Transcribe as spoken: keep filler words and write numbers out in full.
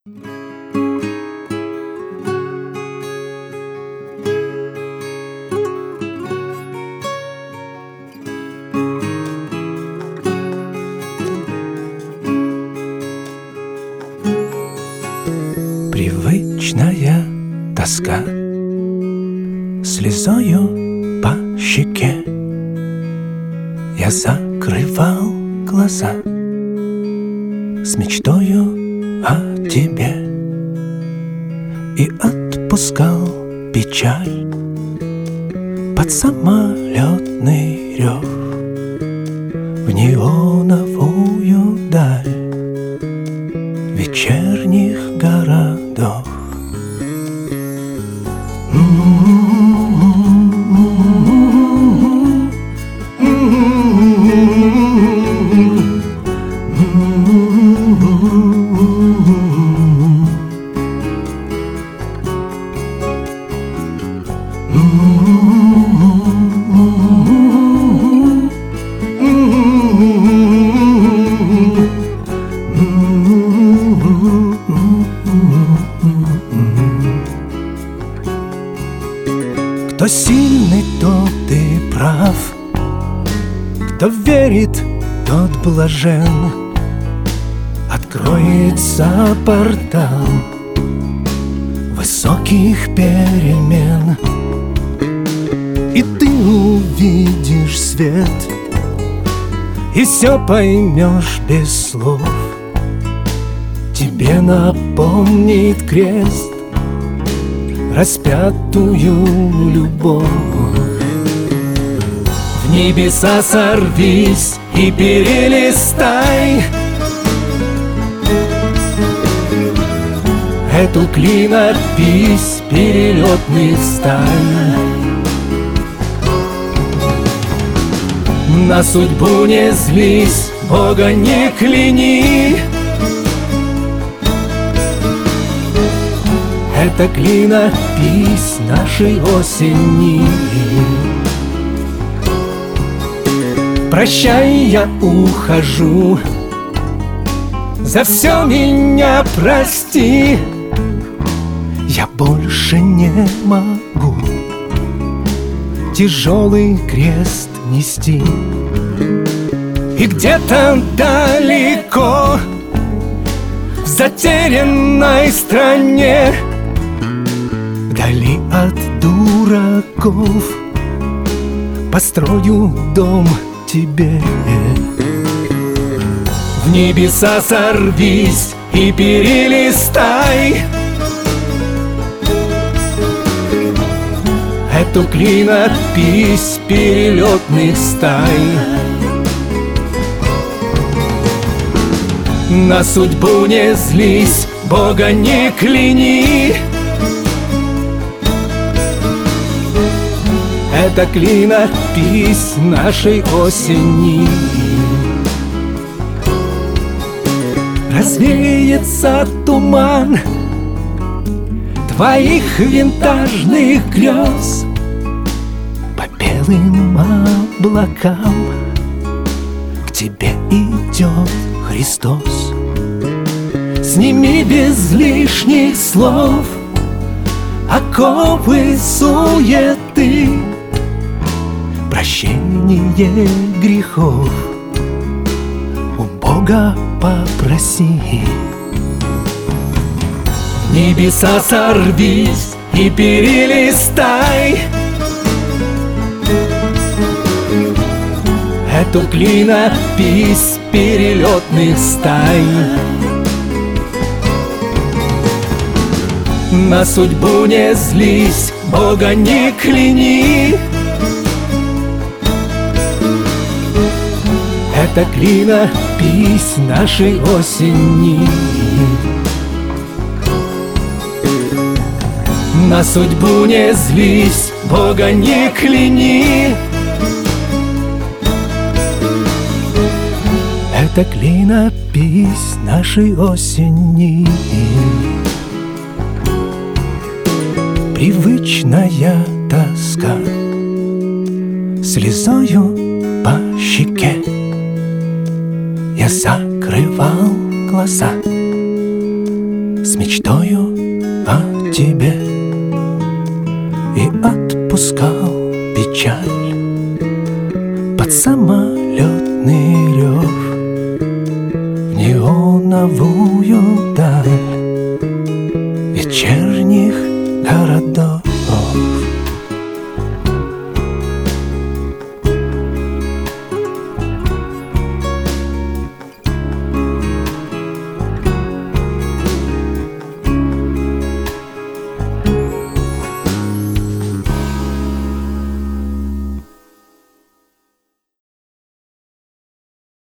Привычная тоска слезою по щеке. Я закрывал глаза с мечтою о тебе и отпускал печаль под самолетный рев в неоновую даль вечерних городов. Кто сильный, тот и прав, кто верит, тот блажен. Откроется портал высоких перемен, и ты увидишь свет, и все поймешь без слов. Тебе напомнит крест распятую любовь. В небеса сорвись и перелистай эту клинопись перелетных стай. На судьбу не злись, Бога не кляни. Это клинопись нашей осени. Прощай, я ухожу, за все меня прости. Я больше не могу тяжелый крест нести. И где-то далеко, в затерянной стране, вдали от дураков, построю дом тебе. В небеса сорвись и перелистай эту клинопись перелетных стай. На судьбу не злись, Бога не кляни. Это клинопись нашей осени. Развеется туман твоих винтажных грез по белым облакам. К тебе идет Христос. Сними без лишних слов оковы суеты, прощение грехов у Бога попроси. В небеса сорвись и перелистай эту клинопись перелетных стай. На судьбу не злись, Бога не кляни. Это клинопись нашей осени. На судьбу не злись, Бога не кляни. Это клинопись нашей осени. Привычная тоска слезою по щеке. Я закрывал глаза с с мечтою о тебе и отпускал печаль под самолетный рев в неоновую даль вечерних городов.